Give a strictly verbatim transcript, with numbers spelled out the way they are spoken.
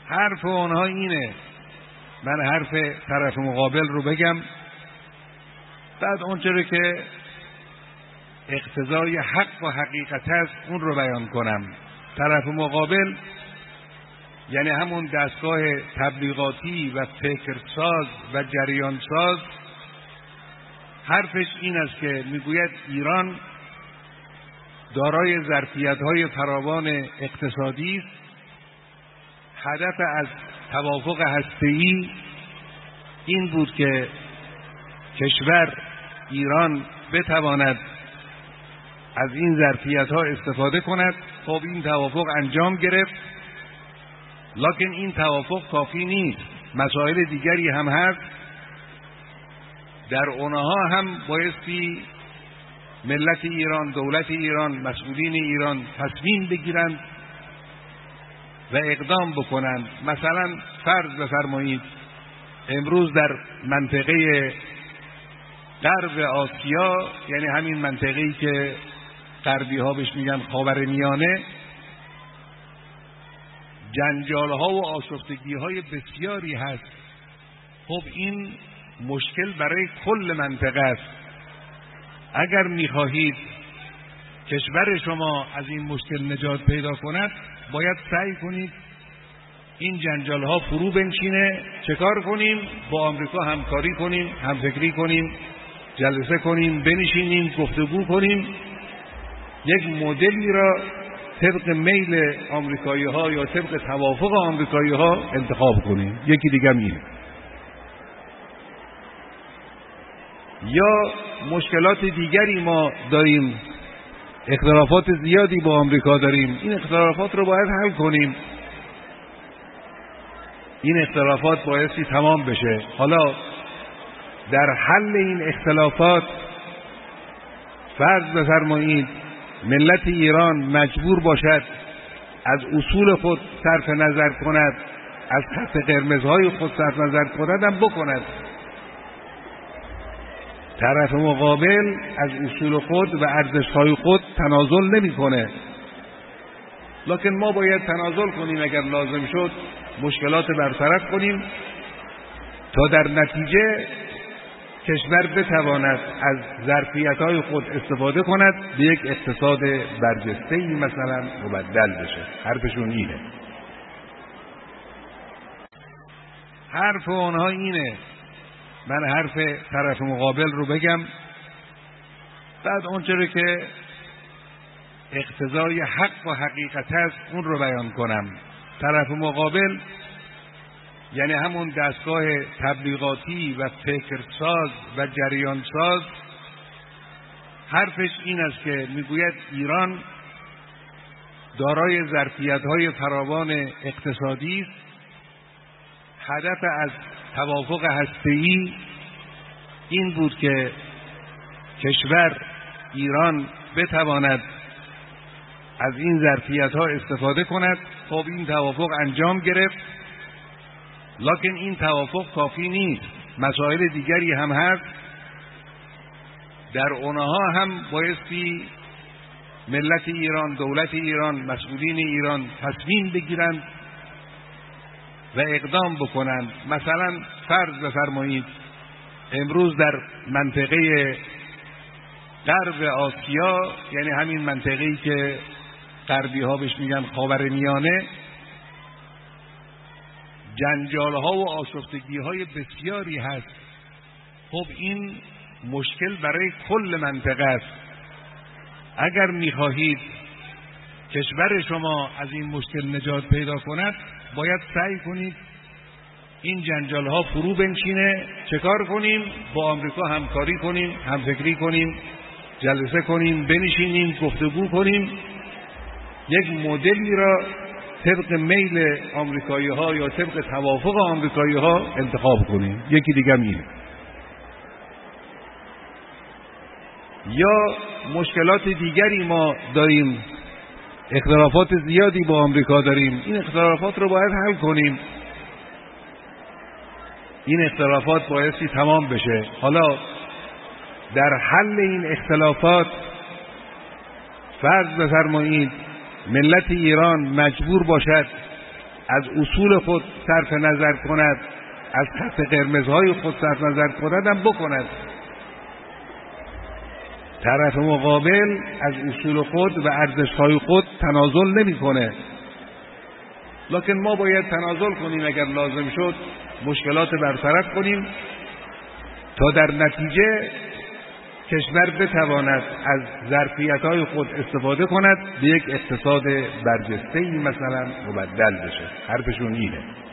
حرف اونها اینه، من حرف طرف مقابل رو بگم، بعد اونچه رو که اقتضای حق و حقیقت است اون رو بیان کنم. طرف مقابل یعنی همون دستگاه تبلیغاتی و فکرساز و جریانساز، حرفش این است که میگوید ایران دارای ظرفیت‌های فراوان اقتصادی است، هدف از توافق هسته‌ای این بود که کشور ایران بتواند از این ظرفیت‌ها استفاده کند. خب این توافق انجام گرفت، لکن این توافق کافی نیست، مسائل دیگری هم هست. در اونها هم بایستی ملت ایران، دولت ایران، مسئولین ایران تصمیم بگیرند و اقدام بکنند. مثلا فرض بفرمایید امروز در منطقه غرب آسیا، یعنی همین منطقه‌ای که غربی ها بهش میگن خاورمیانه، جنجال ها و آشفتگی های بسیاری هست. خب این مشکل برای کل منطقه است. اگر میخواهید کشور شما از این مشکل نجات پیدا کند، باید سعی کنید این جنجال ها فرو بنشینه. چه کار کنیم؟ با آمریکا همکاری کنیم، همفکری کنیم، جلسه کنیم، بنشینیم، گفتگو کنیم، یک مدلی را طبق میل آمریکایی ها یا طبق توافق آمریکایی ها انتخاب کنیم. یکی دیگه اینه. یا مشکلات دیگری ما داریم، اختلافات زیادی با آمریکا داریم، این اختلافات رو باید حل کنیم. این اختلافات بایستی تمام بشه. حالا در حل این اختلافات فرض بفرمایید ملت ایران مجبور باشد از اصول خود صرف نظر کند، از خط قرمزهای خود صرف نظر کند هم بکند. طرف مقابل از اصول خود و ارزش‌های خود تنازل نمی‌کنه، لکن ما باید تنازل کنیم اگر لازم شد، مشکلات برطرف کنیم تا در نتیجه کشور بتواند از ظرفیت‌های خود استفاده کند، به یک اقتصاد برجسته‌ای مثلا مبدل بشه. حرفشون اینه. حرف اونها اینه، من حرف طرف مقابل رو بگم، بعد اونچه رو که اقتضای حق و حقیقت است اون رو بیان کنم. طرف مقابل یعنی همون دستگاه تبلیغاتی و فکرساز و جریانساز، حرفش این است که میگوید ایران دارای ظرفیت‌های فراوان اقتصادی است، هدف از توافق هسته‌ای این بود که کشور ایران بتواند از این ظرفیت‌ها استفاده کند. خب این توافق انجام گرفت، لکن این توافق کافی نیست، مسائل دیگری هم هست. در اونها هم بایستی ملت ایران، دولت ایران، مسئولین ایران تصمیم بگیرند و اقدام بکنند. مثلا فرض بفرمایید امروز در منطقه غرب آسیا، یعنی همین منطقه‌ای که غربی ها بهش میگن خاورمیانه، جنجال ها و آشفتگی های بسیاری هست. خب این مشکل برای کل منطقه است. اگر میخواهید کشور شما از این مشکل نجات پیدا کند، باید سعی کنید این جنجال ها فرو بنشینه. چه کار کنیم؟ با آمریکا همکاری کنیم، همفکری کنیم، جلسه کنیم، بنشینیم، گفتگو کنیم، یک مدلی را طبق میل آمریکایی ها یا طبق توافق آمریکایی ها انتخاب کنیم. یکی دیگه اینه. یا مشکلات دیگری ما داریم، اختلافات زیادی با آمریکا داریم، این اختلافات رو باید حل کنیم. این اختلافات بایستی تمام بشه. حالا در حل این اختلافات فرض بفرمایید ملت ایران مجبور باشد از اصول خود صرف نظر کند، از خط قرمزهای خود صرف نظر کند هم بکند. طرف مقابل از اصول خود و ارزش‌های خود تنازل نمی‌کنه، لکن ما باید تنازل کنیم اگر لازم شد، مشکلات برطرف کنیم تا در نتیجه کشور بتواند از ظرفیت‌های خود استفاده کند، به یک اقتصاد برجسته‌ای مثلا مبدل بشه. حرفشون اینه.